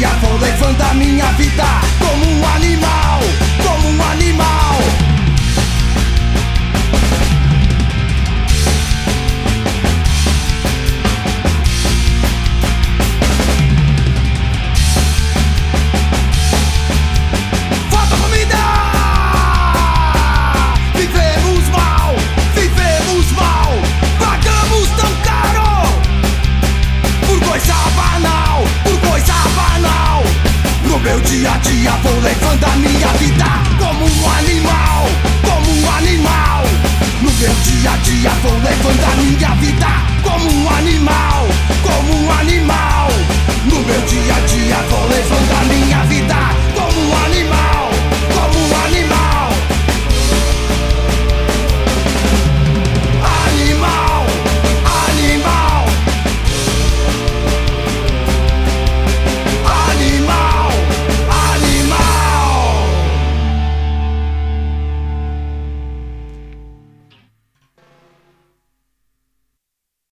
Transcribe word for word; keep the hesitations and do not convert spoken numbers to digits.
dia vou levando a minha vida como um animal, como um animal. Falta comida! Vivemos mal, vivemos mal, pagamos tão caro por coisa banal, por coisa banal. No meu dia a dia vou levando a minha vida como um animal, como um animal. No meu dia a dia vou levando a minha vida como um animal, como um